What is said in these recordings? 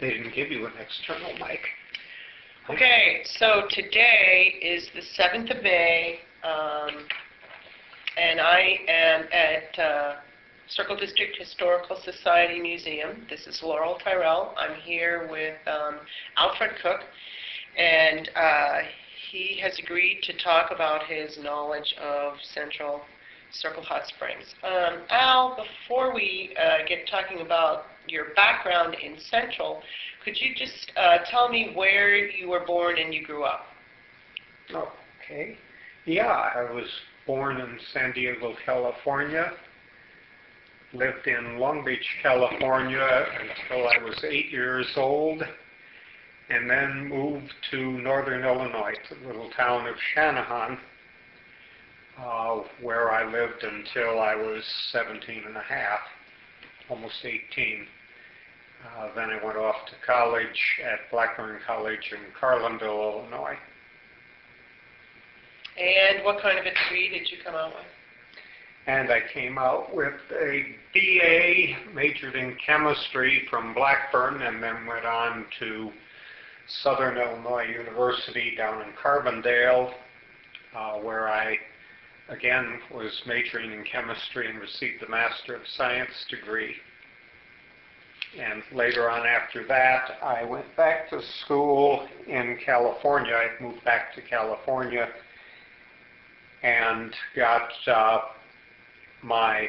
they didn't give you an external mic. Okay, so today is the 7th of May, and I am at Circle District Historical Society Museum. This is Laurel Tyrell. I'm here with Alfred Cook, and he has agreed to talk about his knowledge of Central Circle Hot Springs. Al, before we get talking about your background in Central, could you just tell me where you were born and you grew up? Okay. Yeah, I was born in San Diego, California. Lived in Long Beach, California until I was 8 years old, and then moved to northern Illinois, to the little town of Shanahan, where I lived until I was 17 and a half, almost 18. Then I went off to college at Blackburn College in Carlinville, Illinois. And what kind of a degree did you come out with? And I came out with a BA, majored in chemistry from Blackburn, and then went on to Southern Illinois University down in Carbondale, where I, again, was majoring in chemistry and received the Master of Science degree. And later on after that, I went back to school in California. I moved back to California and got my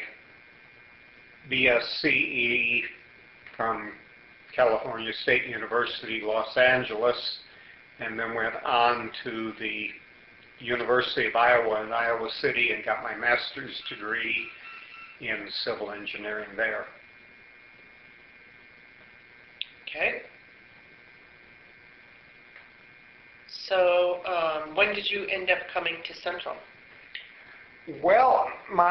BSCE from California State University, Los Angeles, and then went on to the University of Iowa in Iowa City and got my master's degree in civil engineering there. Okay. So when did you end up coming to Central? Well,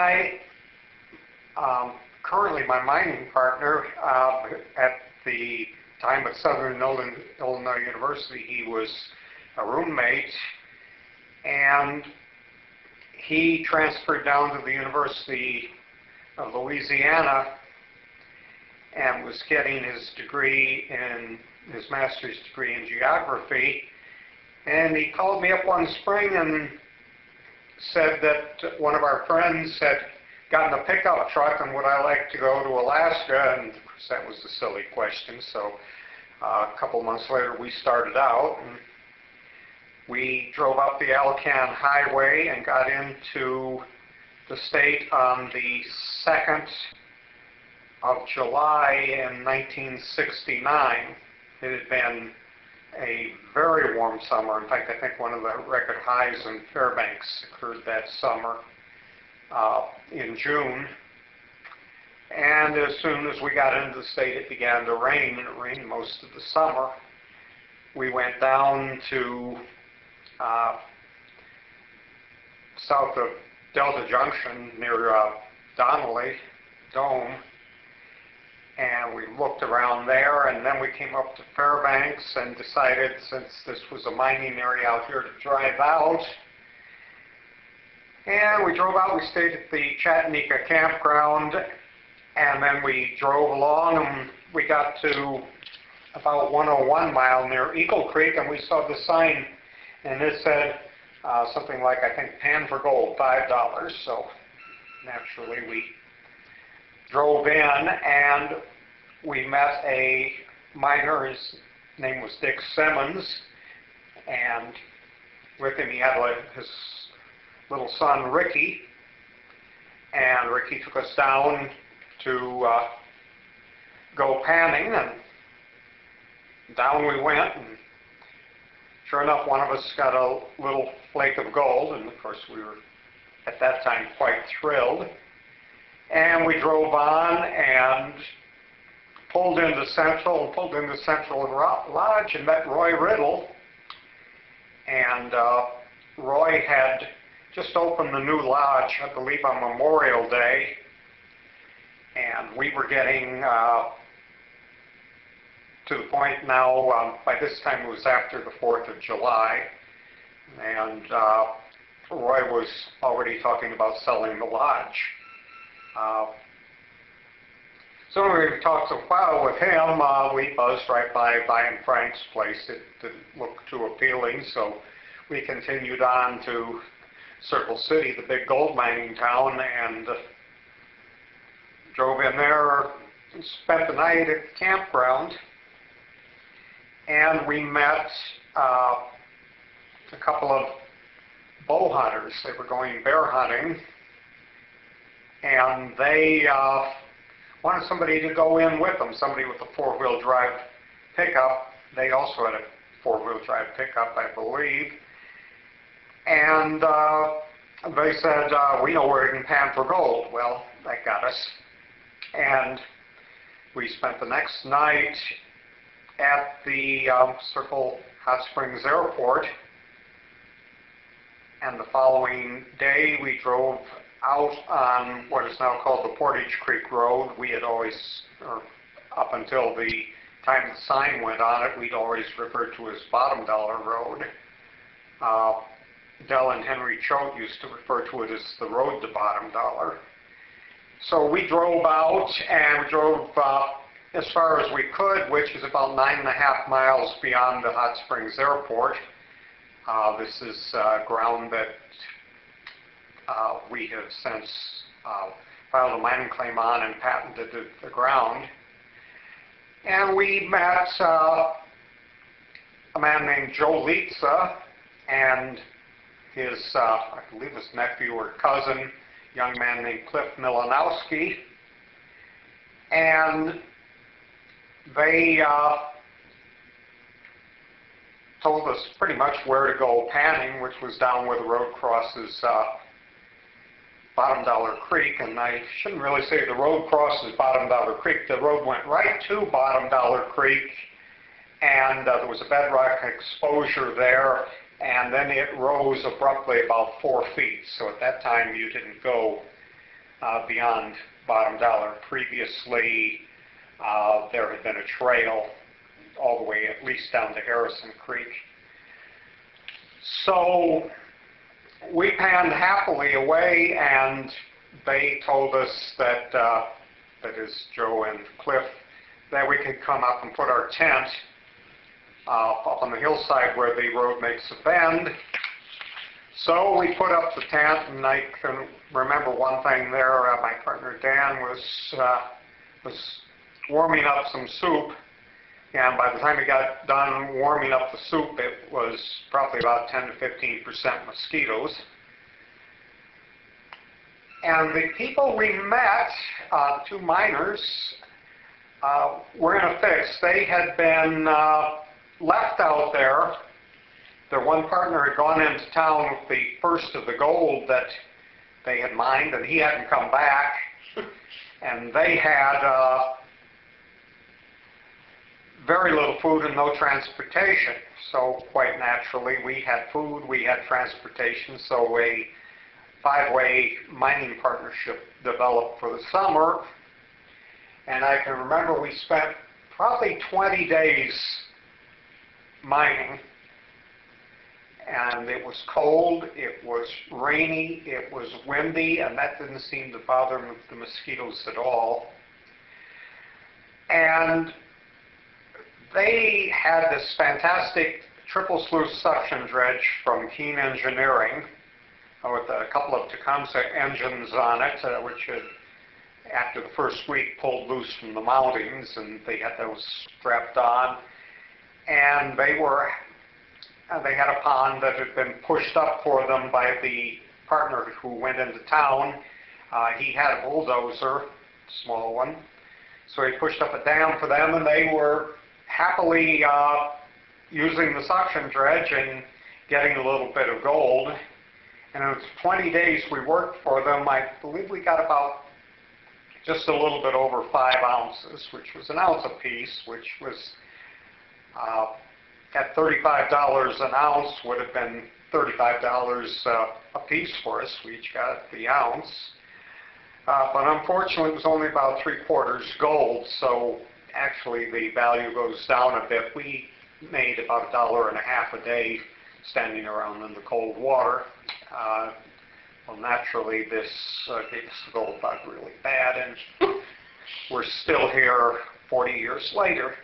currently my mining partner at the time at Southern Illinois University, he was a roommate, and he transferred down to the University of Louisiana and was getting his degree his master's degree in geography. And he called me up one spring and said that one of our friends had gotten a pickup truck and would I like to go to Alaska? And of course that was a silly question. So a couple months later we started out, and we drove up the Alcan Highway and got into the state on the 2nd of July in 1969. It had been a very warm summer. In fact, I think one of the record highs in Fairbanks occurred that summer in June. And as soon as we got into the state, it began to rain, and it rained most of the summer. We went down to south of Delta Junction near Donnelly Dome, and we looked around there, and then we came up to Fairbanks and decided, since this was a mining area out here, to drive out. And we drove out. We stayed at the Chattanooga campground, and then we drove along, and we got to about 101 mile near Eagle Creek, and we saw the sign, and it said something like, I think, pan for gold, $5. So naturally we drove in, and we met a miner. His name was Dick Simmons, and with him he had his little son Ricky, and Ricky took us down to go panning, and down we went, and sure enough one of us got a little flake of gold, and of course we were at that time quite thrilled. And we drove on and pulled into Central Lodge and met Roy Riddle. And Roy had just opened the new lodge, I believe, on Memorial Day. And we were getting to the point now, by this time it was after the 4th of July. And Roy was already talking about selling the lodge. So we talked a while with him. We buzzed right by Brian Frank's place. It didn't look too appealing, so we continued on to Circle City, the big gold mining town, and drove in there and spent the night at the campground. And we met a couple of bow hunters. They were going bear hunting, and they wanted somebody to go in with them, somebody with a four-wheel drive pickup. They also had a four-wheel drive pickup, I believe. And they said, we know where you can pan for gold. Well, that got us. And we spent the next night at the Circle Hot Springs Airport. And the following day, we drove out on what is now called the Portage Creek Road. We had always, or up until the time the sign went on it, we'd always referred to as Bottom Dollar Road. Del and Henry Choate used to refer to it as the road to Bottom Dollar. So we drove out and we drove as far as we could, which is about 9.5 miles beyond the Hot Springs Airport. This is ground that we have since filed a mining claim on and patented the ground. And we met a man named Joe Lietza and his, I believe his nephew or cousin, a young man named Cliff Milanowski. And they told us pretty much where to go panning, which was down where the road crosses Bottom Dollar Creek. And I shouldn't really say the road crosses Bottom Dollar Creek. The road went right to Bottom Dollar Creek, and there was a bedrock exposure there, and then it rose abruptly about 4 feet. So at that time, you didn't go beyond Bottom Dollar. Previously, there had been a trail all the way at least down to Harrison Creek. So we panned happily away, and they told us that, that is Joe and Cliff, that we could come up and put our tent up on the hillside where the road makes a bend. So we put up the tent, and I can remember one thing there. My partner Dan was warming up some soup, and by the time he got done warming up the soup, it was probably about 10 to 15% mosquitoes. And the people we met, two miners, were in a fix. They had been left out there. Their one partner had gone into town with the first of the gold that they had mined, and he hadn't come back. And they had very little food and no transportation. So quite naturally, we had food, we had transportation, so a five-way mining partnership developed for the summer. And I can remember we spent probably 20 days mining. And it was cold, it was rainy, it was windy, and that didn't seem to bother the mosquitoes at all. And they had this fantastic triple sluice suction dredge from Keene Engineering with a couple of Tecumseh engines on it, which had, after the first week, pulled loose from the mountings, and they had those strapped on. And they had a pond that had been pushed up for them by the partner who went into town. He had a bulldozer, small one, so he pushed up a dam for them, and they were happily using the suction dredge and getting a little bit of gold. And it was 20 days we worked for them. I believe we got about just a little bit over 5 ounces, which was an ounce apiece, which was at $35 an ounce would have been $35 a piece for us. We each got the ounce. But unfortunately, it was only about 3/4 gold, so actually the value goes down a bit. We made about $1.50 a day standing around in the cold water. Well, naturally, this gave us the gold bug really bad, and we're still here 40 years later.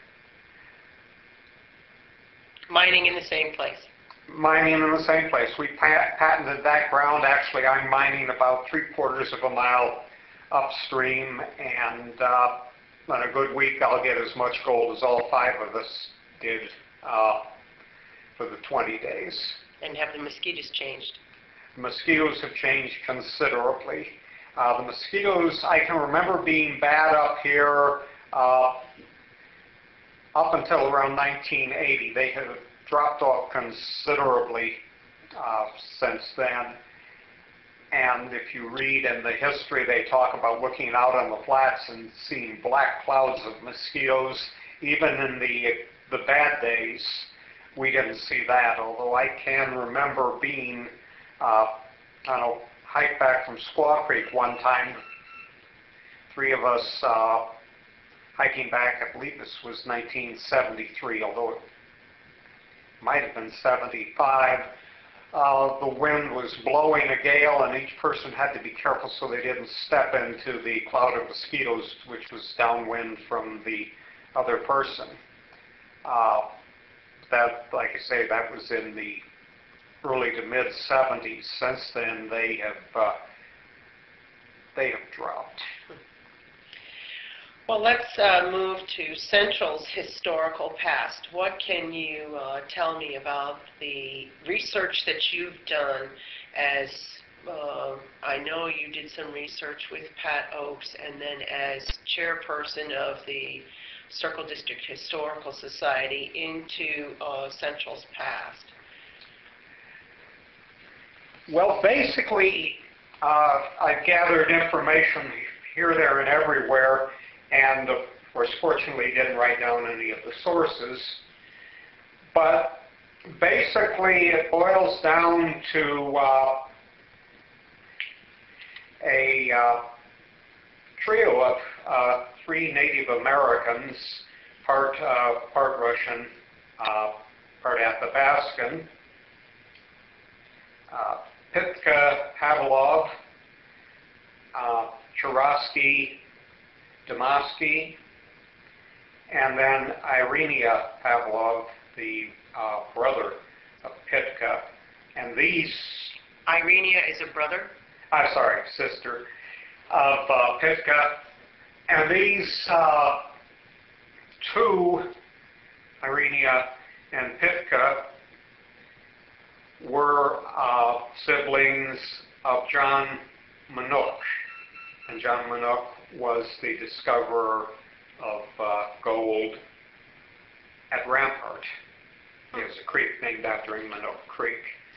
Mining in the same place. Mining in the same place. We patented that ground. Actually, I'm mining about 3/4 of a mile upstream, and on a good week, I'll get as much gold as all 5 of us did for the 20 days. And have the mosquitoes changed? The mosquitoes have changed considerably. The mosquitoes, I can remember being bad up here up until around 1980. They have dropped off considerably since then. And if you read in the history, they talk about looking out on the flats and seeing black clouds of mosquitoes. Even in the bad days, we didn't see that, although I can remember being on a hike back from Squaw Creek one time. 3 of us hiking back, I believe this was 1973, although it might have been 75. The wind was blowing a gale, and each person had to be careful so they didn't step into the cloud of mosquitoes, which was downwind from the other person. That, like I say, that was in the early to mid 70s. Since then, they have dropped. Well, let's move to Central's historical past. What can you tell me about the research that you've done as, I know you did some research with Pat Oakes, and then as chairperson of the Circle District Historical Society into Central's past? Well, basically, I've gathered information here, there, and everywhere, and of course, fortunately, didn't write down any of the sources. But basically, it boils down to a trio of 3 Native Americans, part Russian, part Athabascan, Pitka Pavlov, Churasky Damasky, and then Irenia Pavlov, the brother of Pitka. And these... Irenia is a brother? I'm sorry, sister of Pitka. And these 2, Irenia and Pitka, were siblings of John Manook. And John Manook was the discoverer of gold at Rampart. There's a creek named after him, Manook Creek.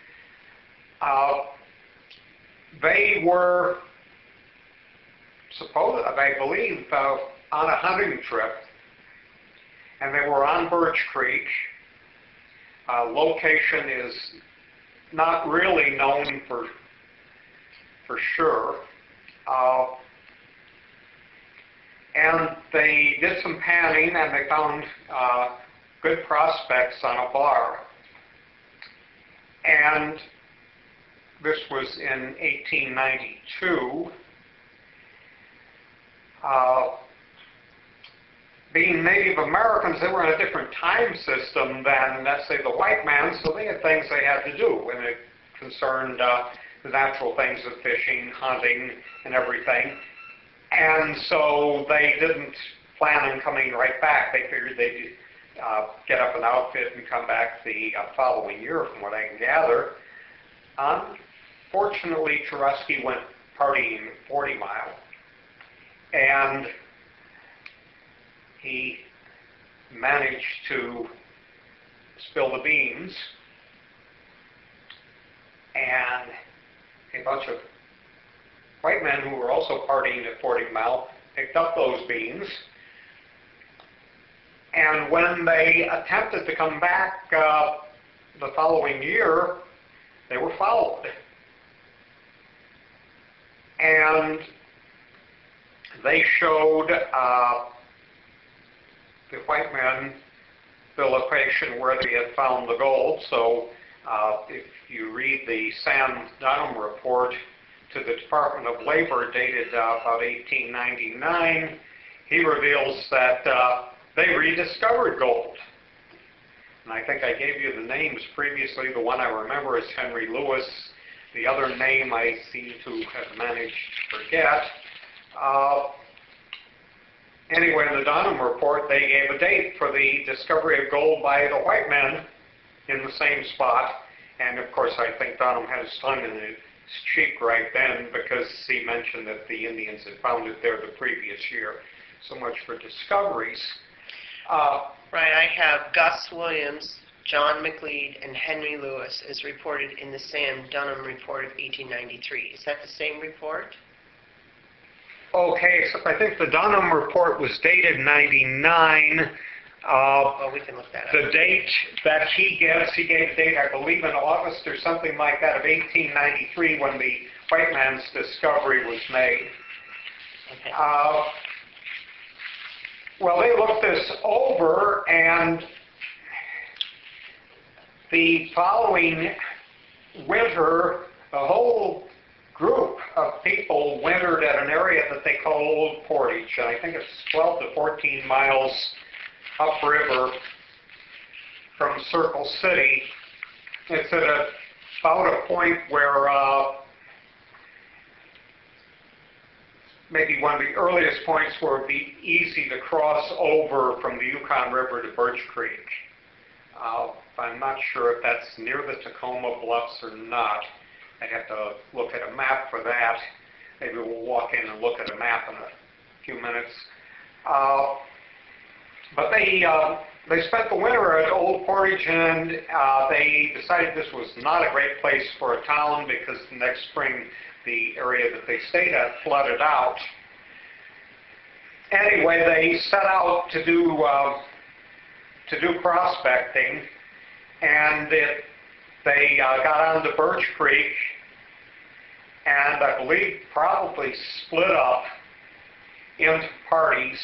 They were supposed, I believe, on a hunting trip, and they were on Birch Creek. Location is not really known for sure. And they did some panning, and they found good prospects on a bar. And this was in 1892. Being Native Americans, they were in a different time system than, let's say, the white man, so they had things they had to do when it concerned the natural things of fishing, hunting, and everything. And so they didn't plan on coming right back. They figured they'd get up an outfit and come back the following year, from what I can gather. Unfortunately, Churasky went partying at 40 Mile, and he managed to spill the beans, and a bunch of white men who were also partying at 40 Mile picked up those beans. And when they attempted to come back the following year, they were followed. And they showed the white men the location where they had found the gold. So if you read the Sam Dunham report to the Department of Labor dated about 1899, he reveals that they rediscovered gold. And I think I gave you the names previously. The one I remember is Henry Lewis. The other name I seem to have managed to forget. Anyway, in the Dunham report, they gave a date for the discovery of gold by the white men in the same spot. And of course, I think Dunham had his tongue in his cheek right then, because he mentioned that the Indians had found it there the previous year. So much for discoveries. Right, I have Gus Williams, John McLeod, and Henry Lewis as reported in the Sam Dunham report of 1893. Is that the same report? Okay, so I think the Dunham report was dated 99. Well, we can look that up. The date that he gave a date, I believe, in August or something like that of 1893 when the white man's discovery was made. Okay. Well, they looked this over, and the following winter, the whole group of people wintered at an area that they call Old Portage, and I think it's 12 to 14 miles upriver from Circle City. It's at about a point where maybe one of the earliest points where it would be easy to cross over from the Yukon River to Birch Creek. I'm not sure if that's near the Tacoma Bluffs or not. I'd have to look at a map for that. Maybe we'll walk in and look at a map in a few minutes. But they spent the winter at Old Portage, and they decided this was not a great place for a town because the next spring the area that they stayed at flooded out. Anyway, they set out to do prospecting, and they got onto Birch Creek, and I believe probably split up into parties.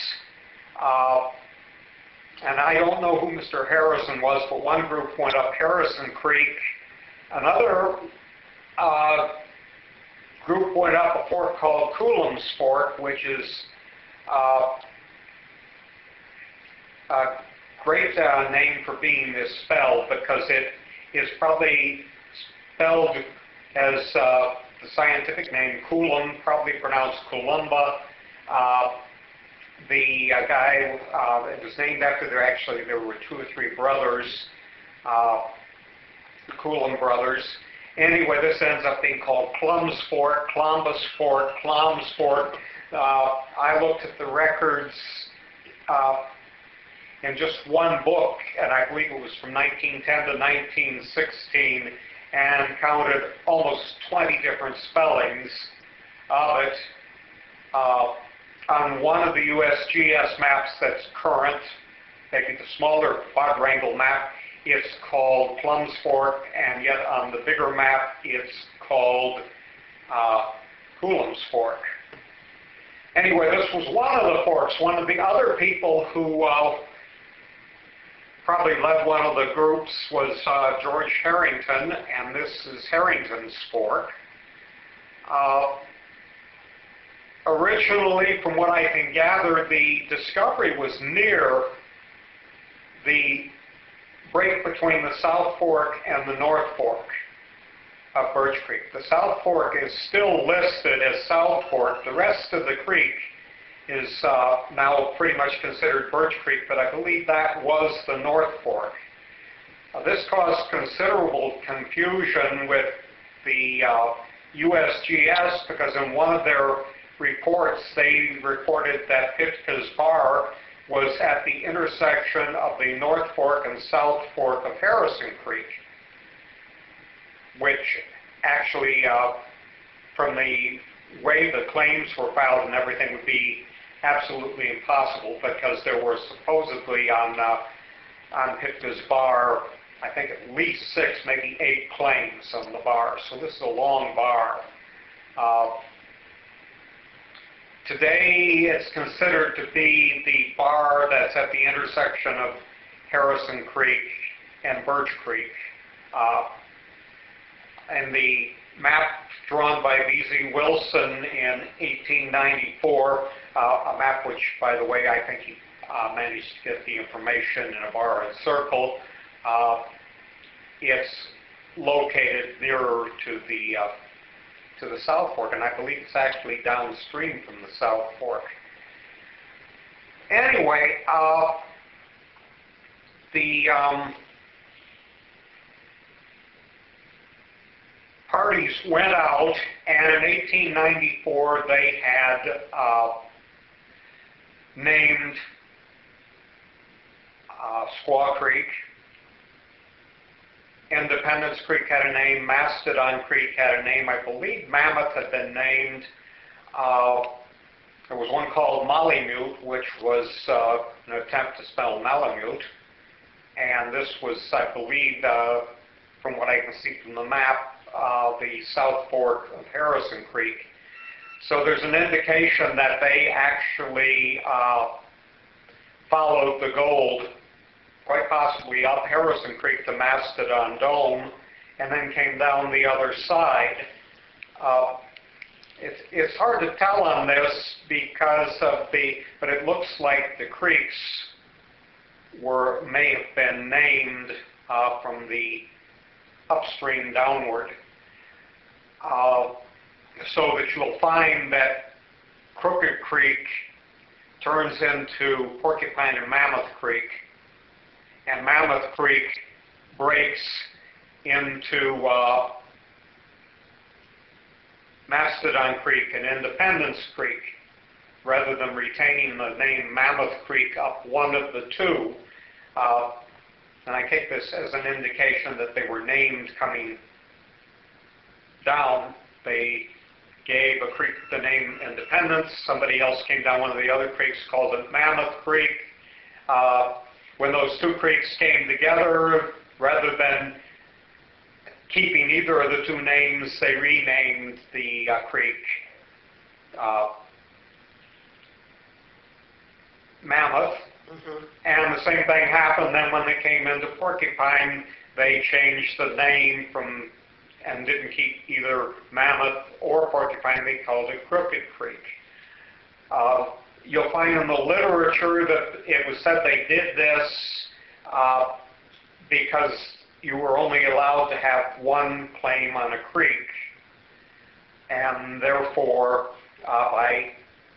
And I don't know who Mr. Harrison was, but one group went up Harrison Creek. Another group went up a fork called Coulomb's Fork, which is a great name for being misspelled, because it is probably spelled as the scientific name Coulomb, probably pronounced Columba. The guy, it was named after, there were 2 or 3 brothers, the Coulomb brothers. Anyway, this ends up being called Clum's Fork, Columbus Fork, Clom's Fork. I looked at the records in just one book, and I believe it was from 1910 to 1916, and counted almost 20 different spellings of it. On one of the USGS maps that's current, maybe the smaller quadrangle map, it's called Plum's Fork, and yet on the bigger map, it's called Coulomb's Fork. Anyway, this was one of the forks. One of the other people who probably led one of the groups was George Harrington, and this is Harrington's Fork. Originally, from what I can gather, the discovery was near the break between the South Fork and the North Fork of Birch Creek. The South Fork is still listed as South Fork. The rest of the creek is now pretty much considered Birch Creek, but I believe that was the North Fork. This caused considerable confusion with the USGS, because in one of their reports they reported that Pitka's Bar was at the intersection of the North Fork and South Fork of Harrison Creek, which actually, from the way the claims were filed and everything, would be absolutely impossible, because there were supposedly on Pitka's Bar, I think at least 6, maybe 8 claims on the bar. So this is a long bar. Today, it's considered to be the bar that's at the intersection of Harrison Creek and Birch Creek. And the map drawn by V.Z. Wilson in 1894 a map which, by the way, I think he managed to get the information in a bar and circle. It's located nearer to the South Fork, and I believe it's actually downstream from the South Fork. Anyway, the parties went out, and in 1894 they had named Squaw Creek. Independence Creek had a name. Mastodon Creek had a name. I believe Mammoth had been named. There was one called Malemute, which was an attempt to spell Malamute. And this was, I believe, from what I can see from the map, the South Fork of Harrison Creek. So there's an indication that they actually followed the gold, quite possibly up Harrison Creek to Mastodon Dome, and then came down the other side. It's hard to tell on this because of but it looks like the creeks may have been named from the upstream downward. So that you'll find that Crooked Creek turns into Porcupine and Mammoth Creek, and Mammoth Creek breaks into Mastodon Creek and Independence Creek, rather than retaining the name Mammoth Creek up one of the two. And I take this as an indication that they were named coming down. They gave a creek the name Independence. Somebody else came down one of the other creeks, called it Mammoth Creek. When those two creeks came together, rather than keeping either of the two names, they renamed the creek Mammoth. Mm-hmm. And the same thing happened then when they came into Porcupine. They changed the name and didn't keep either Mammoth or Porcupine. They called it Crooked Creek. You'll find in the literature that it was said they did this because you were only allowed to have one claim on a creek, and therefore by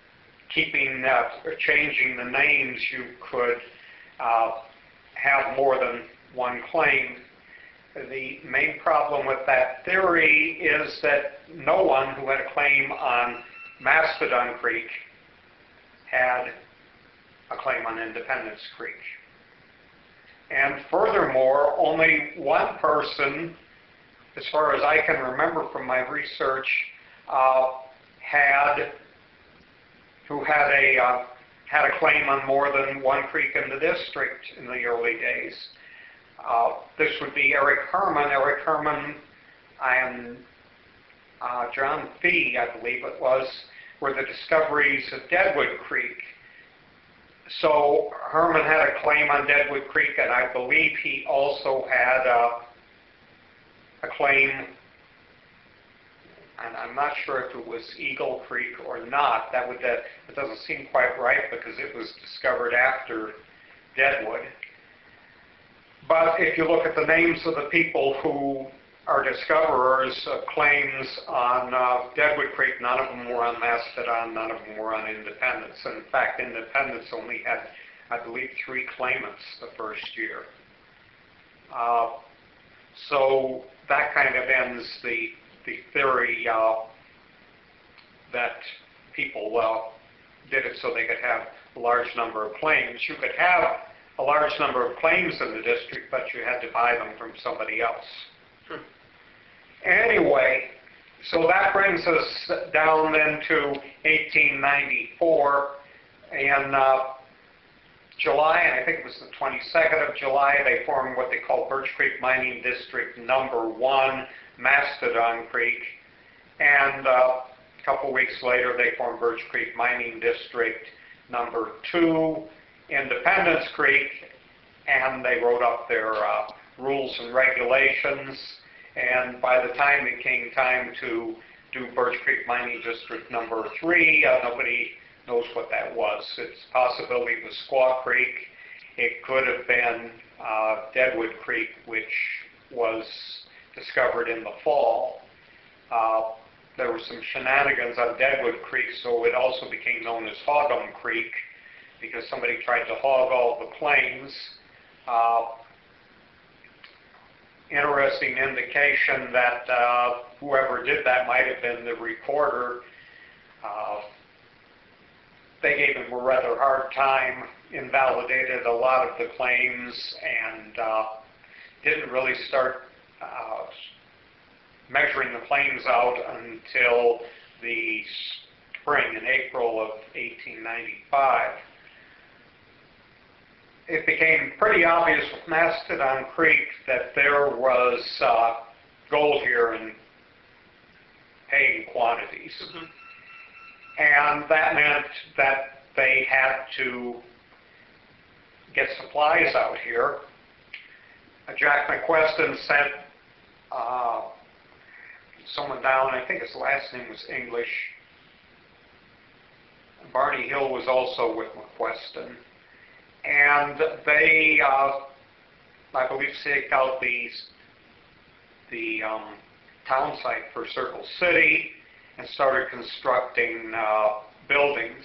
changing the names, you could have more than one claim. The main problem with that theory is that no one who had a claim on Mastodon Creek had a claim on Independence Creek. And furthermore, only one person, as far as I can remember from my research, who had a claim on more than one creek in the district in the early days. This would be Eric Herman. Eric Herman and John Fee, I believe it was, were the discoveries of Deadwood Creek. So Herman had a claim on Deadwood Creek, and I believe he also had a claim, and I'm not sure if it was Eagle Creek or not. That doesn't seem quite right because it was discovered after Deadwood. But if you look at the names of the people who are discoverers of claims on Deadwood Creek, none of them were on Mastodon, none of them were on Independence. And in fact, Independence only had, I believe, 3 claimants the first year. So that kind of ends the theory that people did it so they could have a large number of claims. You could have a large number of claims in the district, but you had to buy them from somebody else. Anyway, so that brings us down then to 1894. In July, and I think it was the 22nd of July, they formed what they call Birch Creek Mining District Number 1, Mastodon Creek. And a couple weeks later, they formed Birch Creek Mining District Number 2, Independence Creek, and they wrote up their rules and regulations. And by the time it came time to do Birch Creek Mining District Number 3, nobody knows what that was. It's a possibility it was Squaw Creek. It could have been Deadwood Creek, which was discovered in the fall. There were some shenanigans on Deadwood Creek, so it also became known as Hog'em Creek because somebody tried to hog all the claims. Interesting indication that whoever did that might have been the recorder. They gave him a rather hard time, invalidated a lot of the claims, and didn't really start measuring the claims out until the spring, in April of 1895. It became pretty obvious with Mastodon Creek that there was gold here in paying quantities. Mm-hmm. And that meant that they had to get supplies out here. Jack McQuestion sent someone down, I think his last name was English. Barney Hill was also with McQuestion. And they, I believe, staked out the town site for Circle City and started constructing buildings.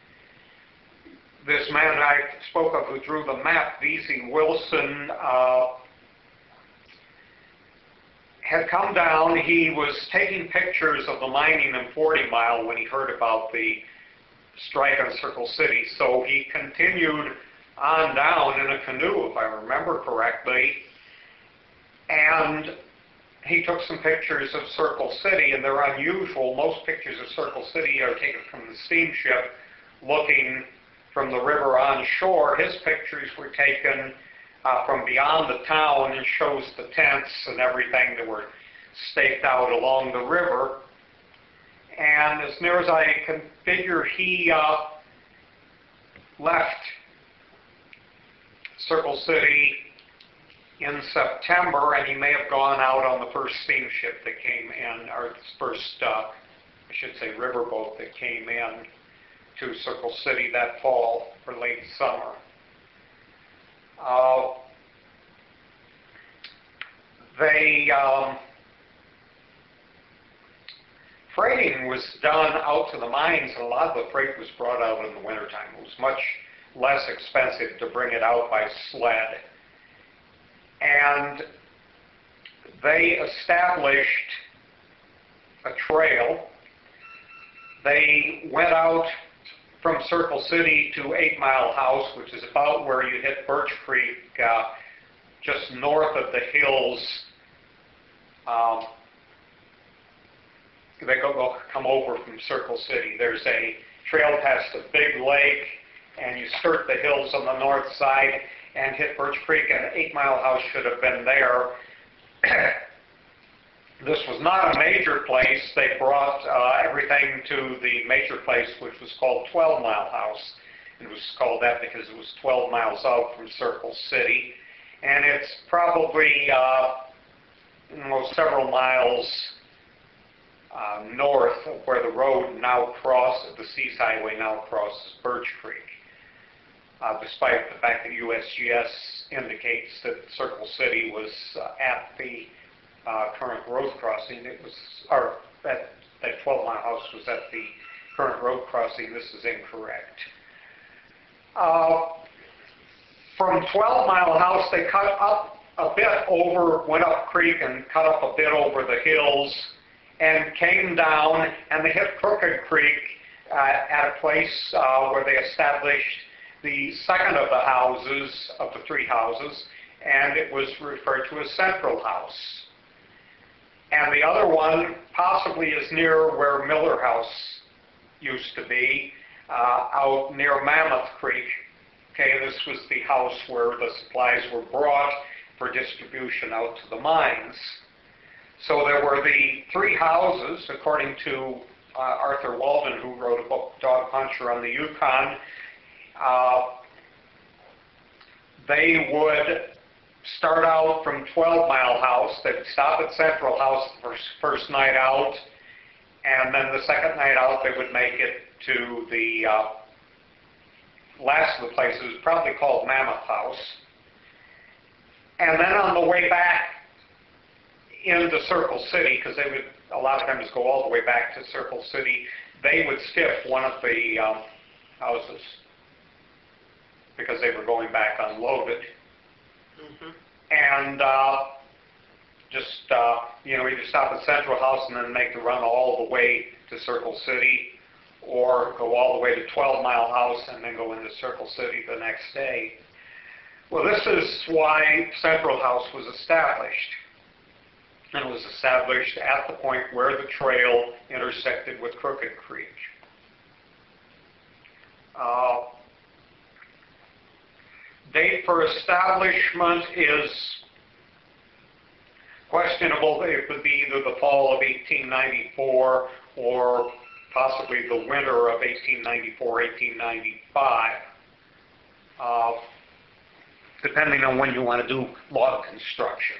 This man I spoke of who drew the map, V.Z. Wilson, had come down. He was taking pictures of the mining in 40 Mile when he heard about the strike on Circle City, so he continued on down in a canoe, if I remember correctly, and he took some pictures of Circle City, and they're unusual. Most pictures of Circle City are taken from the steamship looking from the river on shore. His pictures were taken from beyond the town and shows the tents and everything that were staked out along the river. And as near as I can figure, he left Circle City in September, and he may have gone out on the first steamship that came in, or the first, I should say, riverboat that came in to Circle City that fall or late summer. Freighting was done out to the mines, and a lot of the freight was brought out in the wintertime. It was much less expensive to bring it out by sled. And they established a trail. They went out from Circle City to 8 Mile House, which is about where you hit Birch Creek, just north of the hills. They come over from Circle City. There's a trail past a big lake, and you skirt the hills on the north side and hit Birch Creek, and 8 Mile House should have been there. This was not a major place. They brought everything to the major place, which was called 12 Mile House. It was called that because it was 12 miles out from Circle City. And it's probably several miles north of where the road now crosses, the Seas Highway now crosses Birch Creek. Despite the fact that USGS indicates that Circle City was at the current road crossing, it was, or that 12 Mile House was at the current road crossing. This is incorrect. From 12 Mile House, they cut up a bit over, went up creek and cut up a bit over the hills and came down, and they hit Crooked Creek at a place where they established the second of the houses, of the three houses, and it was referred to as Central House. And the other one possibly is near where Miller House used to be, out near Mammoth Creek. Okay, this was the house where the supplies were brought for distribution out to the mines. So there were the three houses, according to Arthur Walden, who wrote a book, Dog Puncher on the Yukon. They would start out from 12 Mile House. They would stop at Central House the first night out, and then the second night out they would make it to the last of the places, probably called Mammoth House. And then on the way back into Circle City, because they would a lot of times go all the way back to Circle City, they would skip one of the houses because they were going back unloaded. Mm-hmm. And just, either stop at Central House and then make the run all the way to Circle City, or go all the way to 12 Mile House and then go into Circle City the next day. Well, this is why Central House was established. And it was established at the point where the trail intersected with Crooked Creek. Date for establishment is questionable. It would be either the fall of 1894 or possibly the winter of 1894, 1895, depending on when you want to do log construction.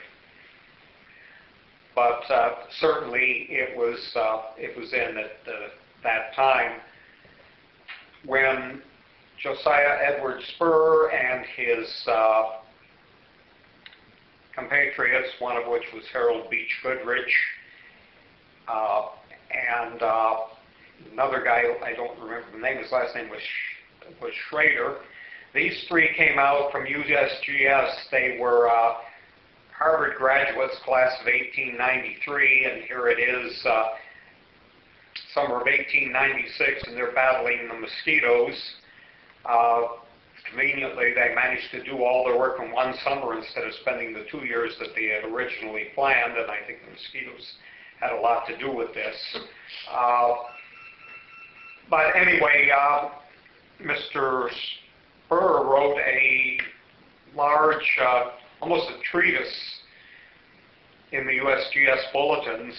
But certainly it was in at that time when Josiah Edward Spur and his compatriots, one of which was Harold Beach Goodrich, and another guy, I don't remember the name, his last name was Schrader. These three came out from USGS. They were Harvard graduates, class of 1893, and here it is, summer of 1896, and they're battling the mosquitoes. Conveniently, they managed to do all their work in one summer instead of spending the 2 years that they had originally planned, and I think the mosquitoes had a lot to do with this. But anyway, Mr. Spur wrote a large, almost a treatise in the USGS bulletins,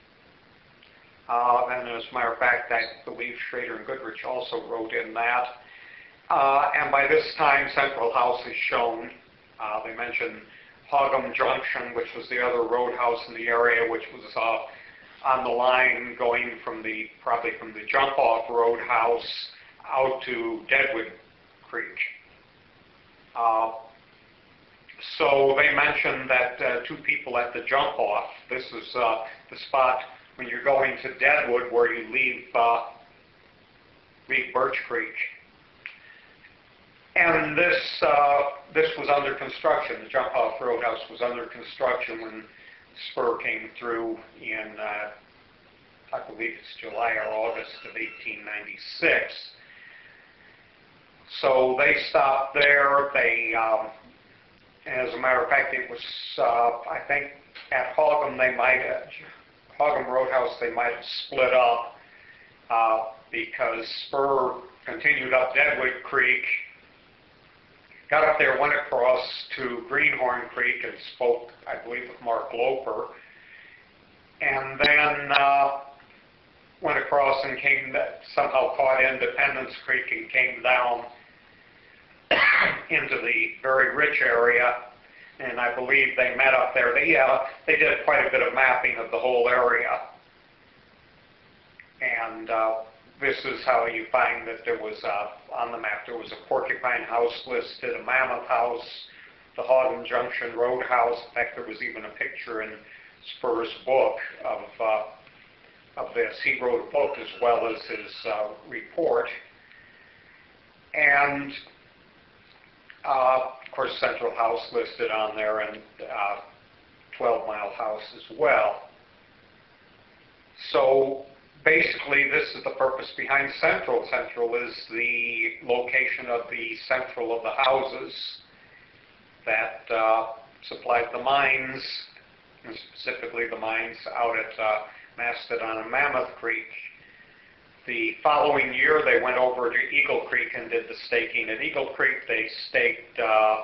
and as a matter of fact, I believe Schrader and Goodrich also wrote in that. And by this time, Central House is shown. They mention Hogham Junction, which was the other roadhouse in the area, which was on the line going probably from the jump-off roadhouse out to Deadwood Creek. So they mentioned that two people at the jump-off. This is the spot when you're going to Deadwood where you leave Birch Creek. And this was under construction. The jump-off roadhouse was under construction when Spur came through in, I believe it's July or August of 1896. So they stopped there. They, as a matter of fact, it was, I think, at Hogham Hogham Roadhouse they might have split up because Spur continued up Deadwood Creek, got up there, went across to Greenhorn Creek and spoke, I believe, with Mark Loper, and then went across and somehow caught Independence Creek and came down into the very rich area, and I believe they met up there. They did quite a bit of mapping of the whole area, and this is how you find that there was, on the map, there was a Porcupine House listed, a Mammoth House, the Hogham Junction Roadhouse. In fact, there was even a picture in Spur's book of this. He wrote a book as well as his report. And, of course, Central House listed on there, and 12 Mile House as well. So, basically, this is the purpose behind Central. Central is the location of the central of the houses that supplied the mines, and specifically the mines out at Mastodon and Mammoth Creek. The following year, they went over to Eagle Creek and did the staking. At Eagle Creek, they staked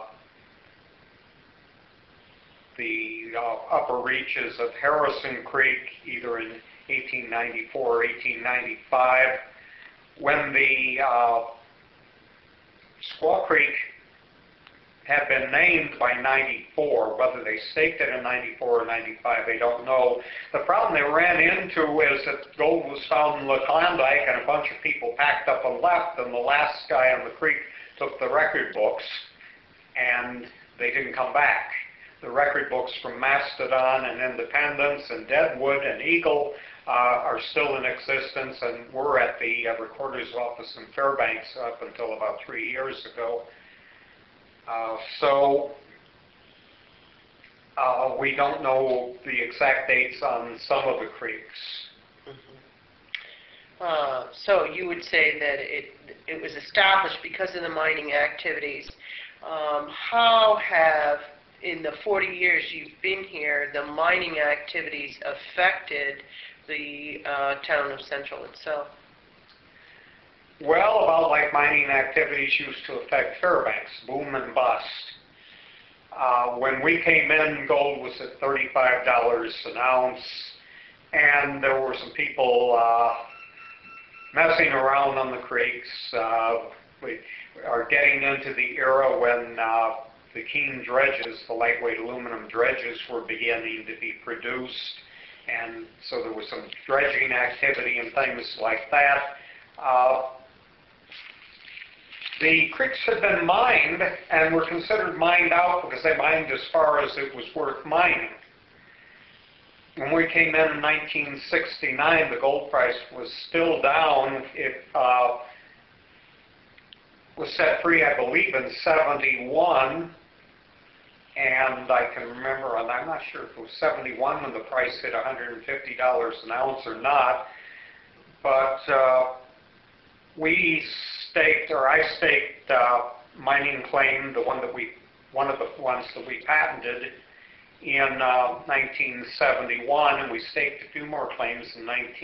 the upper reaches of Harrison Creek, either in 1894 or 1895. When the Squaw Creek had been named by 94. Whether they staked it in 94 or 95, they don't know. The problem they ran into is that gold was found in the Klondike, and a bunch of people packed up and left, and the last guy on the creek took the record books, and they didn't come back. The record books from Mastodon and Independence and Deadwood and Eagle are still in existence, and were at the recorder's office in Fairbanks up until about 3 years ago. So we don't know the exact dates on some of the creeks. So you would say that it was established because of the mining activities. How have, in the 40 years you've been here, the mining activities affected the town of Central itself? Well, about like mining activities used to affect Fairbanks, boom and bust. When we came in, gold was at $35 an ounce, and there were some people messing around on the creeks. We are getting into the era when the Keene dredges, the lightweight aluminum dredges, were beginning to be produced, and so there was some dredging activity and things like that. The creeks had been mined and were considered mined out because they mined as far as it was worth mining. When we came in 1969, the gold price was still down. It was set free, I believe, in 71. And I can remember, and I'm not sure if it was 71 when the price hit $150 an ounce or not. But we staked, or I staked, mining claim, one of the ones that we patented in 1971, and we staked a few more claims in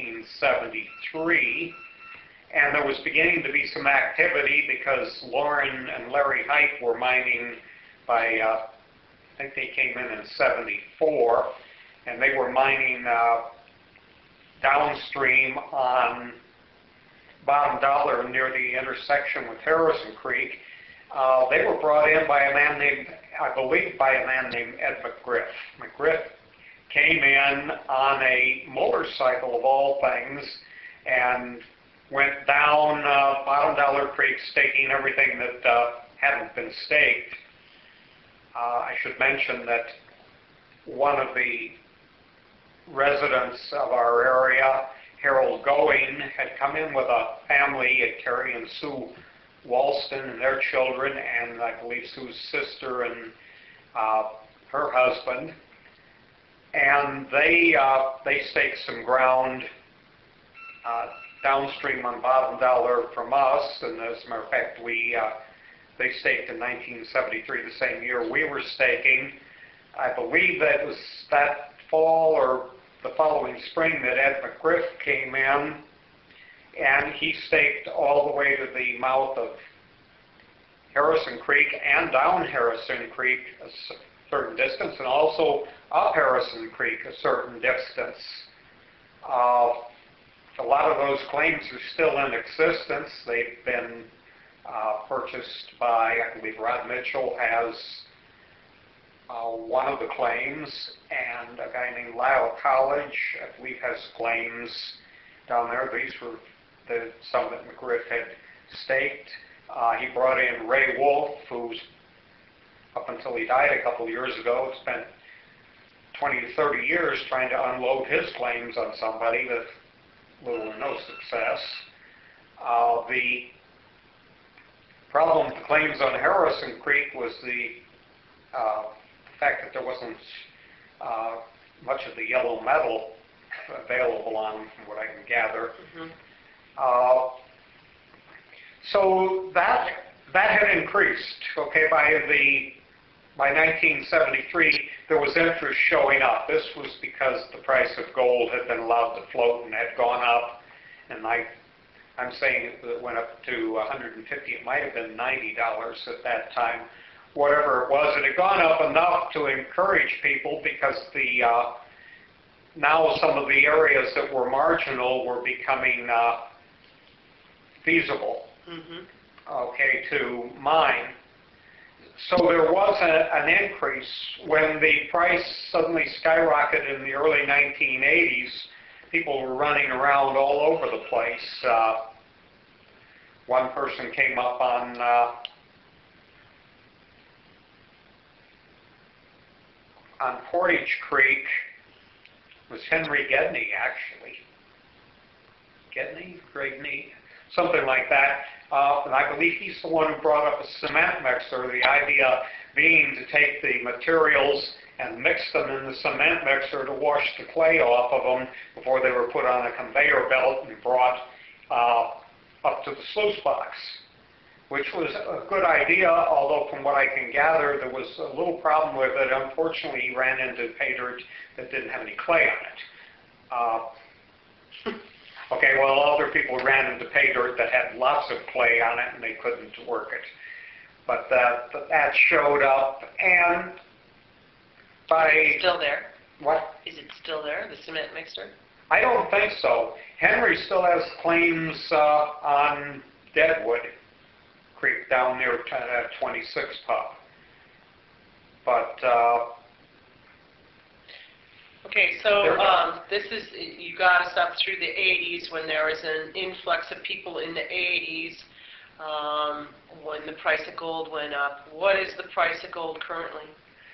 1973. And there was beginning to be some activity because Lauren and Larry Height were mining by, I think they came in 74, and they were mining downstream on Bottom Dollar near the intersection with Harrison Creek. They were brought in by a man named, I believe, by a man named Ed McGriff. McGriff came in on a motorcycle of all things and went down Bottom Dollar Creek, staking everything that hadn't been staked. I should mention that one of the residents of our area, Harold Going, had come in with a family, Terry and Sue Walston and their children, and I believe Sue's sister and her husband. And they staked some ground downstream on Bottom Dollar from us, and as a matter of fact, they staked in 1973, the same year we were staking. I believe that it was that fall or the following spring that Ed McGriff came in, and he staked all the way to the mouth of Harrison Creek and down Harrison Creek a certain distance, and also up Harrison Creek a certain distance. A lot of those claims are still in existence. They've been purchased by, I believe Rod Mitchell has one of the claims, and a guy named Lyle College, I believe, has claims down there. These were some that McGriff had staked. He brought in Ray Wolf, who's, up until he died a couple years ago, spent 20 to 30 years trying to unload his claims on somebody with little or no success. The problem with the claims on Harrison Creek was the fact that there wasn't much of the yellow metal available on them, from what I can gather. Mm-hmm. So that had increased. Okay, by 1973, there was interest showing up. This was because the price of gold had been allowed to float and had gone up, and I'm saying it went up to 150. It might have been $90 at that time. Whatever it was, it had gone up enough to encourage people, because now some of the areas that were marginal were becoming feasible, mm-hmm. Okay, to mine. So there was an increase when the price suddenly skyrocketed in the early 1980s. People were running around all over the place. One person came up on Portage Creek. It was Henry Gedney, actually. Gregney, something like that. And I believe he's the one who brought up a cement mixer, the idea being to take the materials and mix them in the cement mixer to wash the clay off of them before they were put on a conveyor belt and brought up to the sluice box, which was a good idea, although from what I can gather, there was a little problem with it. Unfortunately, he ran into pay dirt that didn't have any clay on it. Okay, well, other people ran into pay dirt that had lots of clay on it, and they couldn't work it. But that showed up, and by... Is it still there? What? Is it still there, the cement mixer? I don't think so. Henry still has claims on Deadwood Creek down near 26 Pub. But... Okay, so this is, you got us up through the 80s when there was an influx of people in the 80s, when the price of gold went up. What is the price of gold currently?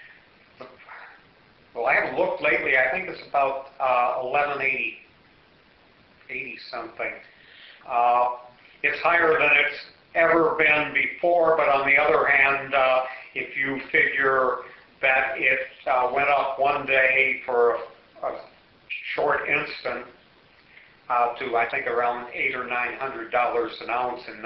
Well, I haven't looked lately. I think it's about 1180, 80 something. It's higher than it's ever been before, but on the other hand, if you figure that it went up one day for a short instant to I think around $800 or $900 an ounce in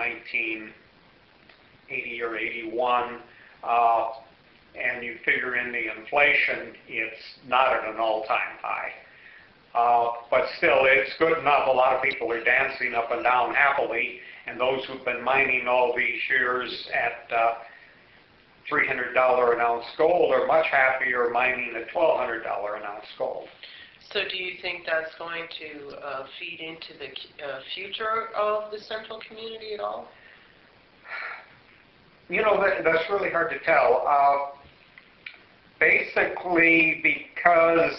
1980 or 81, and you figure in the inflation, it's not at an all-time high. But still, it's good enough. A lot of people are dancing up and down happily, and those who've been mining all these years at $300 an ounce gold are much happier mining at $1,200 an ounce gold. So do you think that's going to feed into the future of the central community at all? You know, that's really hard to tell. Basically because,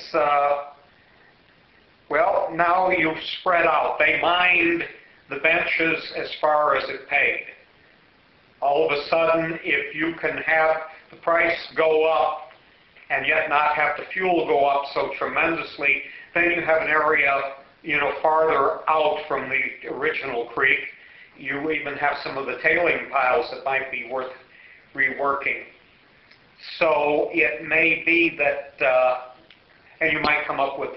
well, now you've spread out. They mined the benches as far as it paid. All of a sudden, if you can have the price go up and yet not have the fuel go up so tremendously, then you have an area, you know, farther out from the original creek. You even have some of the tailing piles that might be worth reworking. So it may be that, and you might come up with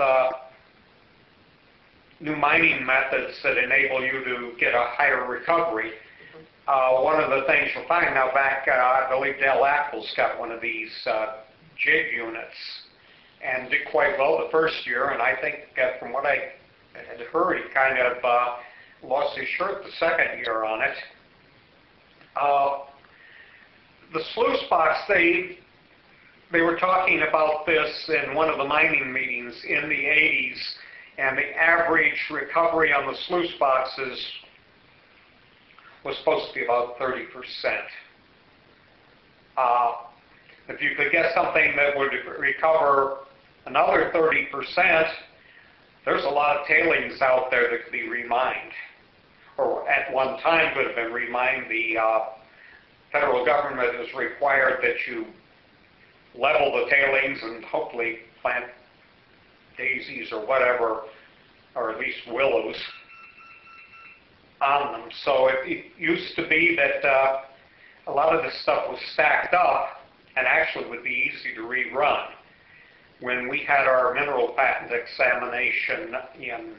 new mining methods that enable you to get a higher recovery. One of the things you'll find now back, I believe Del Apple's got one of these jig units and did quite well the first year, and I think from what I had heard, he kind of lost his shirt the second year on it. The sluice box, they were talking about this in one of the mining meetings in the 80s, and the average recovery on the sluice boxes was supposed to be about 30%. If you could get something that would recover another 30%, there's a lot of tailings out there that could be remined, or at one time could have been remined. The federal government has required that you level the tailings and hopefully plant daisies or whatever, or at least willows on them. So it used to be that a lot of this stuff was stacked up and actually would be easy to rerun. When we had our mineral patent examination in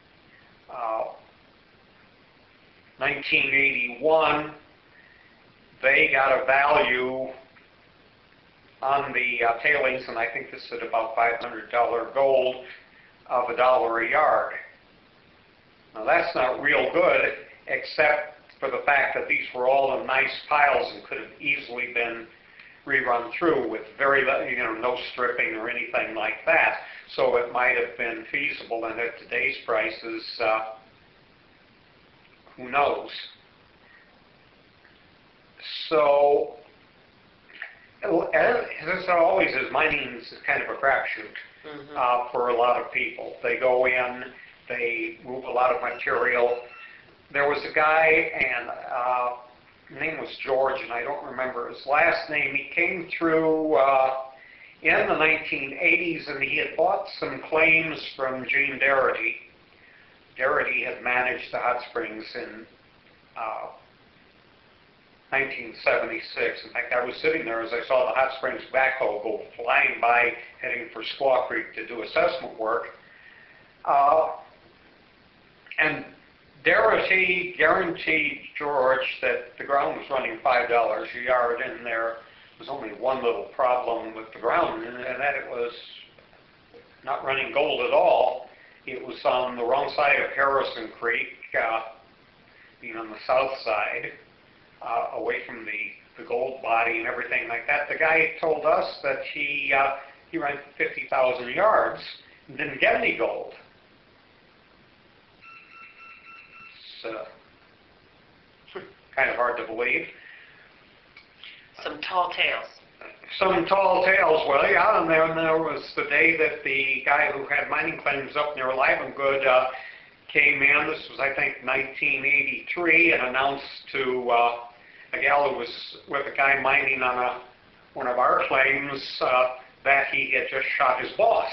1981, they got a value on the tailings, and I think this is at about $500 gold, of $1 a yard. Now that's not real good, except for the fact that these were all in nice piles and could have easily been rerun through with very, no stripping or anything like that. So it might have been feasible, and at today's prices, who knows? So As it always is, mining is kind of a crapshoot for a lot of people. They go in, they move a lot of material. There was a guy, and his name was George, and I don't remember his last name. He came through in the 1980s, and he had bought some claims from Gene Darity. Darity had managed the hot springs in 1976. In fact, I was sitting there as I saw the hot springs backhoe go flying by, heading for Squaw Creek to do assessment work. And Darity guaranteed George that the ground was running $5 a yard, and there was only one little problem with the ground, and that it was not running gold at all. It was on the wrong side of Harrison Creek, being on the south side, away from the gold body and everything like that. The guy told us that he ran 50,000 yards and didn't get any gold. It's kind of hard to believe. Some tall tales. Some tall tales, well, yeah, and then there was the day that the guy who had mining claims up near Livengood came in. This was, I think, 1983, and announced to a gal who was with a guy mining on one of our claims that he had just shot his boss.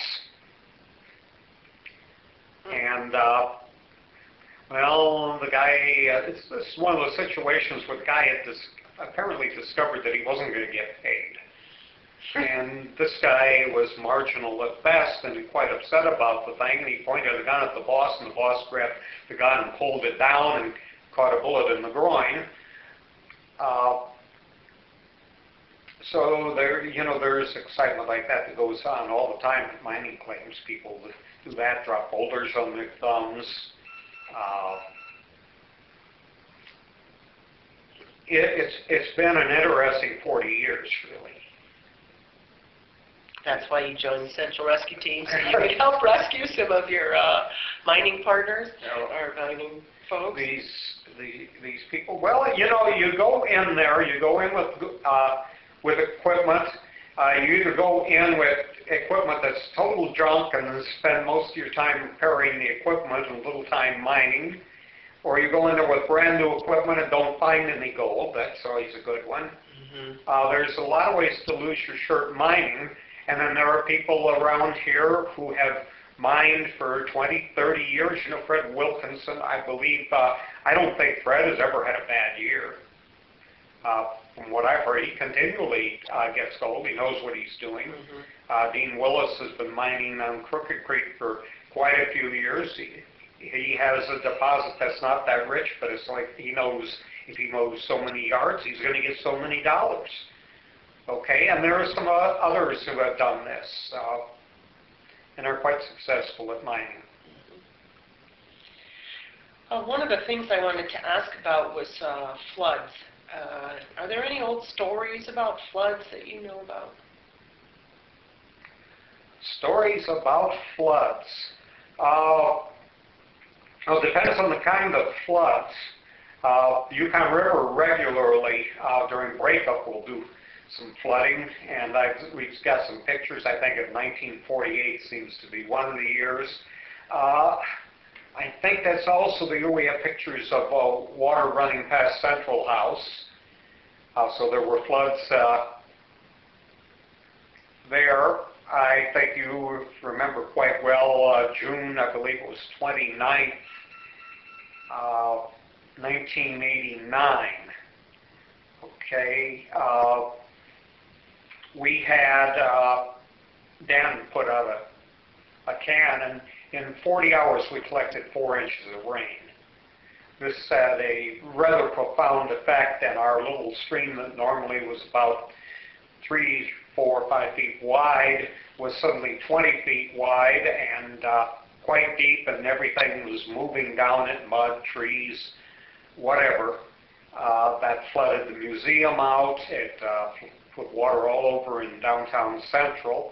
And, well, the guy, it's one of those situations where the guy had apparently discovered that he wasn't going to get paid. And this guy was marginal at best and quite upset about the thing, and he pointed a gun at the boss, and the boss grabbed the gun and pulled it down and caught a bullet in the groin. So there's excitement like that goes on all the time at mining claims. People do that, drop boulders on their thumbs. It's been an interesting 40 years, really. That's why you joined the Central Rescue Team, so you could help rescue some of your mining partners or mining folks. These people. Well, you go in there. You go in with equipment. You either go in with equipment that's total junk and spend most of your time repairing the equipment and little time mining, or you go in there with brand new equipment and don't find any gold. That's always a good one. There's a lot of ways to lose your shirt mining. And then there are people around here who have mined for 20, 30 years. Fred Wilkinson, I believe, I don't think Fred has ever had a bad year. From what I've heard, he continually gets gold. He knows what he's doing. Dean Willis has been mining on Crooked Creek for quite a few years. He has a deposit that's not that rich, but it's like he knows if he mows so many yards, he's going to get so many dollars. Okay, and there are some others who have done this and are quite successful at mining. One of the things I wanted to ask about was floods. Are there any old stories about floods that you know about? Stories about floods. Well, it depends on the kind of floods. Yukon River regularly during breakup will do some flooding, and we've got some pictures. I think of 1948 seems to be one of the years. I think that's also the year we have pictures of water running past Central House. So there were floods there. I think you remember quite well June, I believe it was 29th, 1989. Okay. We had Dan put out a can, and in 40 hours we collected 4 inches of rain. This had a rather profound effect, and our little stream that normally was about 3, 4, 5 feet wide was suddenly 20 feet wide and quite deep, and everything was moving down it, mud, trees, whatever. That flooded the museum out. It put water all over in downtown Central.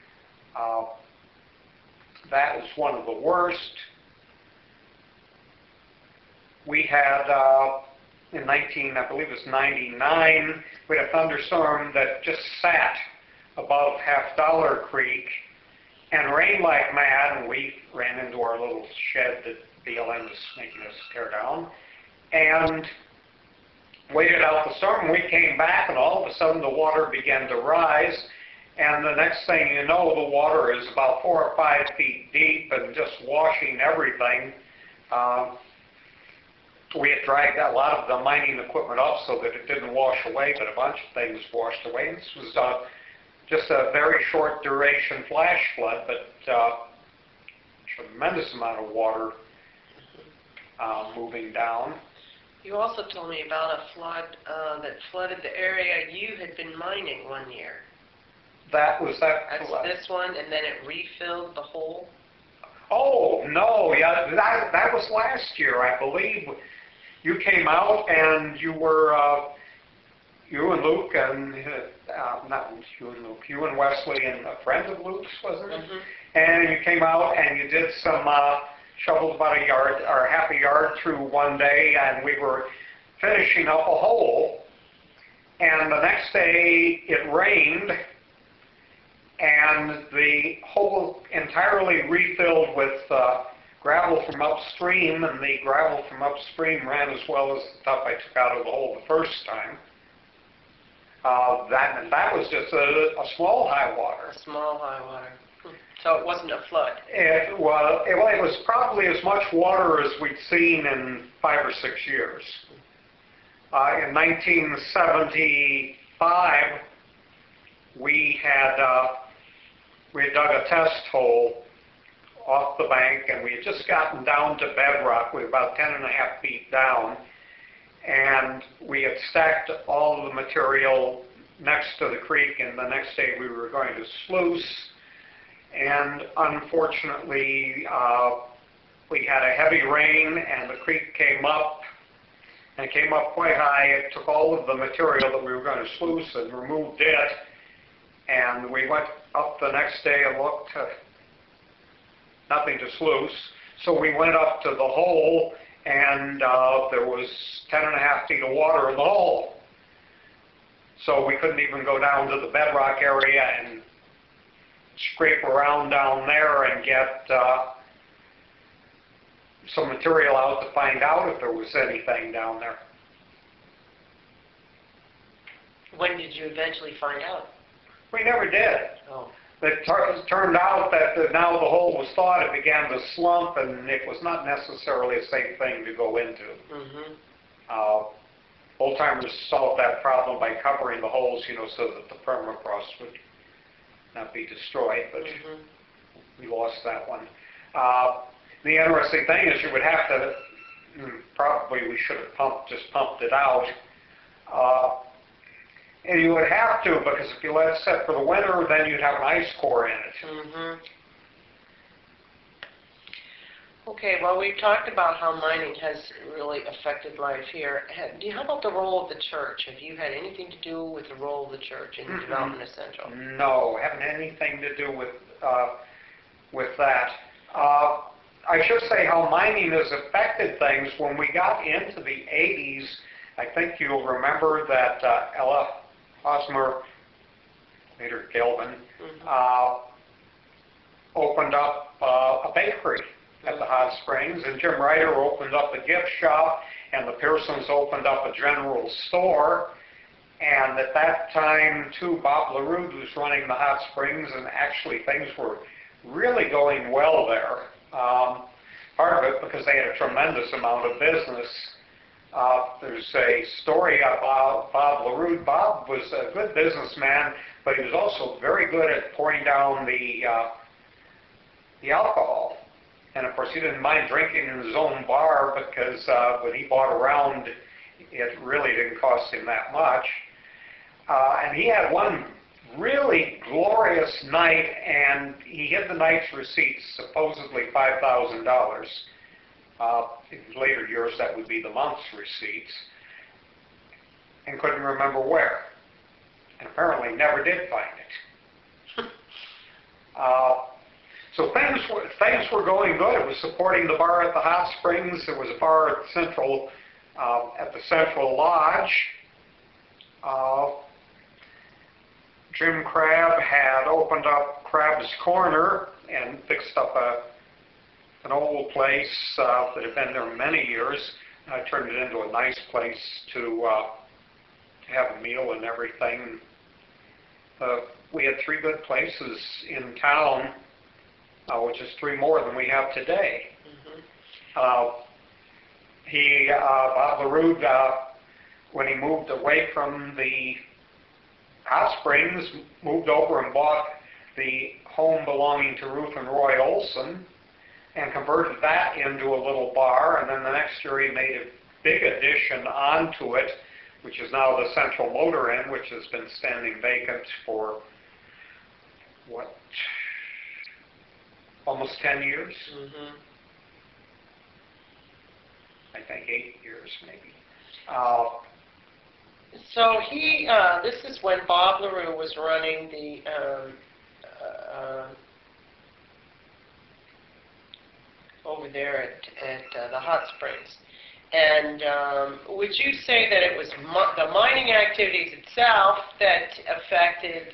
That was one of the worst. We had, in I believe it was 99, we had a thunderstorm that just sat above Half Dollar Creek and rained like mad, and we ran into our little shed that BLM was making us tear down, and waited out the storm. We came back, and all of a sudden the water began to rise, and the next thing you know, the water is about 4 or 5 feet deep and just washing everything. We had dragged a lot of the mining equipment up so that it didn't wash away, but a bunch of things washed away. And this was just a very short duration flash flood, but tremendous amount of water moving down. You also told me about a flood that flooded the area you had been mining one year. That That's flood. this one, and then it refilled the hole? Oh, no, yeah, that was last year, I believe. You came out and you were, you and Luke and, not you and Luke, you and Wesley and a friend of Luke's, wasn't it? Mm-hmm. And you came out and you did some, shoveled about a yard, or half a yard through one day, and we were finishing up a hole. And the next day it rained, and the hole entirely refilled with gravel from upstream, and the gravel from upstream ran as well as the stuff I took out of the hole the first time. That was just a small high water. A small high water. So it wasn't a flood. It was probably as much water as we'd seen in 5 or 6 years. In 1975, we had dug a test hole off the bank, and we had just gotten down to bedrock. We were about 10.5 feet down, and we had stacked all of the material next to the creek, and the next day we were going to sluice. And unfortunately, we had a heavy rain, and the creek came up, and it came up quite high. It took all of the material that we were going to sluice and removed it. And we went up the next day and looked, nothing to sluice. So we went up to the hole, and there was 10.5 feet of water in the hole. So we couldn't even go down to the bedrock area and scrape around down there and get some material out to find out if there was anything down there. When did you eventually find out? We never did. Oh. It turned out that now the hole was thawed, it began to slump, and it was not necessarily a safe thing to go into. Mm-hmm. Old-timers solved that problem by covering the holes, so that the permafrost would not be destroyed, but we lost that one. The interesting thing is you would have to, probably we should have just pumped it out. And you would have to, because if you let it set for the winter, then you'd have an ice core in it. Mm-hmm. Okay, well, we've talked about how mining has really affected life here. How about the role of the church? Have you had anything to do with the role of the church in the development of Central? No, haven't had anything to do with that. I should say how mining has affected things. When we got into the 80s, I think you'll remember that Ella Hosmer, later Gelvin, opened up a bakery at the Hot Springs, and Jim Ryder opened up a gift shop, and the Pearsons opened up a general store. And at that time, too, Bob LaRue was running the Hot Springs, and actually things were really going well there. Part of it because they had a tremendous amount of business. There's a story about Bob LaRue. Bob was a good businessman, but he was also very good at pouring down the alcohol. And of course, he didn't mind drinking in his own bar because when he bought around, it really didn't cost him that much. And he had one really glorious night, and he hid the night's receipts, supposedly $5,000. In later years, that would be the month's receipts, and couldn't remember where, and apparently never did find it. So things were going good. It was supporting the bar at the Hot Springs. There was a bar at Central At the Central Lodge, Jim Crabb had opened up Crabb's Corner and fixed up an old place that had been there many years. Turned it into a nice place to have a meal and everything. We had 3 good places in town, which is 3 more than we have today. Bob LaRue, when he moved away from the hot springs, moved over and bought the home belonging to Ruth and Roy Olson and converted that into a little bar. And then the next year he made a big addition onto it, which is now the Central Motor Inn, which has been standing vacant for, what, almost 10 years? I think 8 years, maybe. So this is when Bob LaRue was running the over there at the hot springs. And would you say that it was the mining activities itself that affected,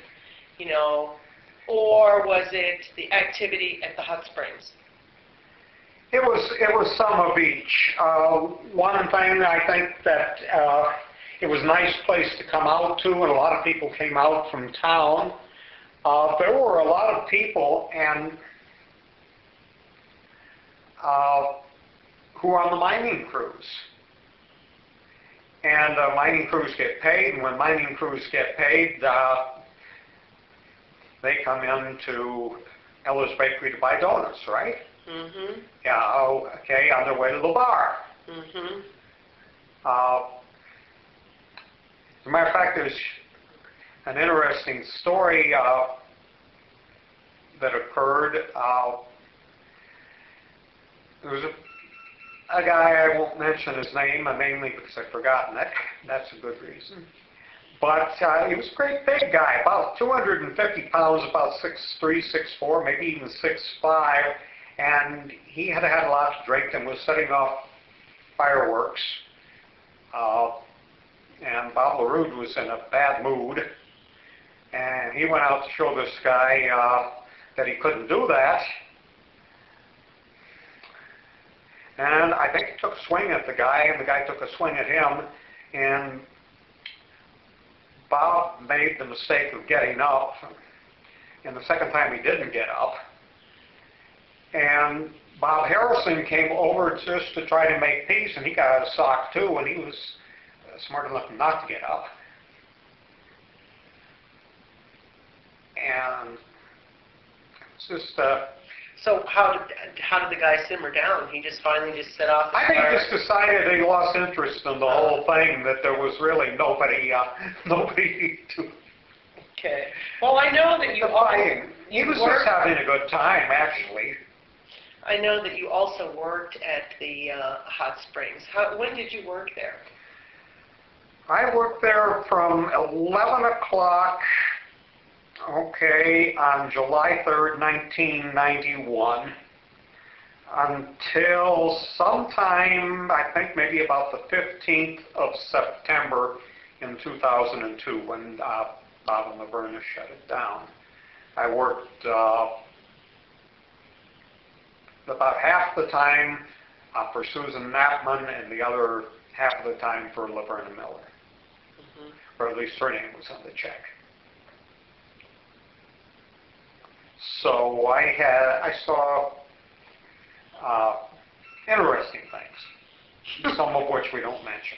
or was it the activity at the hot springs? It was some of each. One thing I think that it was a nice place to come out to, and a lot of people came out from town. There were a lot of people who are on the mining crews. And mining crews get paid, and when mining crews get paid, they come in to Ella's Bakery to buy donuts, right? Yeah, okay, on their way to the bar. As a matter of fact, there's an interesting story that occurred. There was a guy, I won't mention his name, mainly because I've forgotten it. That's a good reason. But he was a great big guy, about 250 pounds, about 6'3", 6'4", maybe even 6'5", and he had had a lot to drink and was setting off fireworks. And Bob LaRue was in a bad mood, and he went out to show this guy that he couldn't do that. And I think he took a swing at the guy, and the guy took a swing at him, and Bob made the mistake of getting up, and the second time he didn't get up. And Bob Harrison came over just to try to make peace, and he got a sock too, and he was smart enough not to get up. And it's just... So how did the guy simmer down? He just finally just set off the I think fire? he just decided he lost interest in the whole thing, that there was really nobody to... Okay. Well, I know that you He was just having a good time, actually. I know that you also worked at the hot springs. When did you work there? I worked there from 11 o'clock, on July 3rd, 1991, until sometime, I think maybe about the 15th of September in 2002, when Bob and Laverna shut it down. I worked about half the time for Susan Knappman and the other half of the time for Laverna Miller. Or at least her name was on the check. So I saw interesting things, some of which we don't mention.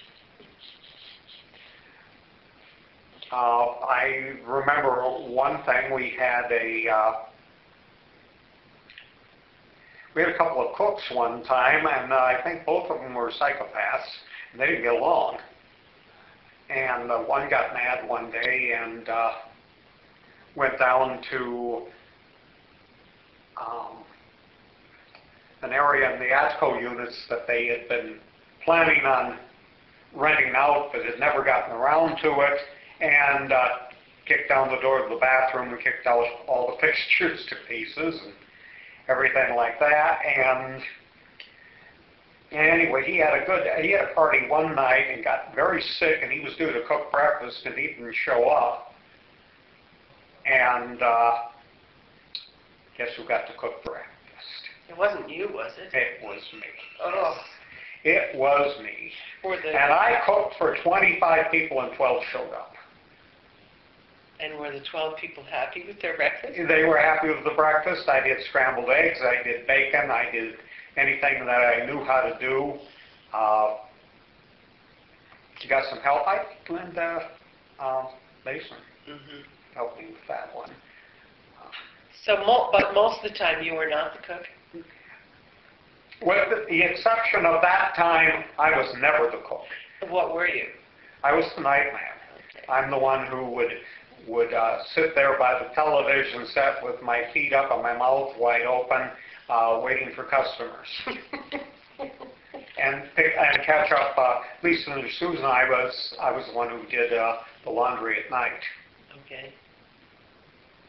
I remember one thing. We had a couple of cooks one time, and I think both of them were psychopaths, and they didn't get along. And one got mad one day and went down to an area in the ATCO units that they had been planning on renting out but had never gotten around to it, and kicked down the door of the bathroom and kicked out all the fixtures to pieces and everything like that. And Anyway, he had a party one night and got very sick, and he was due to cook breakfast, and he didn't show up. And guess who got to cook breakfast? It wasn't you, was it? It was me. Oh. It was me. And I cooked for 25 people, and 12 showed up. And were the 12 people happy with their breakfast? They were happy with the breakfast. I did scrambled eggs, I did bacon, I did anything that I knew how to do. You got some help? I think Linda Mason helped me with that one. But most of the time you were not the cook? With the exception of that time, I was never the cook. What were you? I was the night man. Okay. I'm the one who would sit there by the television set with my feet up and my mouth wide open, waiting for customers. and catch up. Lisa and Susan, I was the one who did the laundry at night. Okay.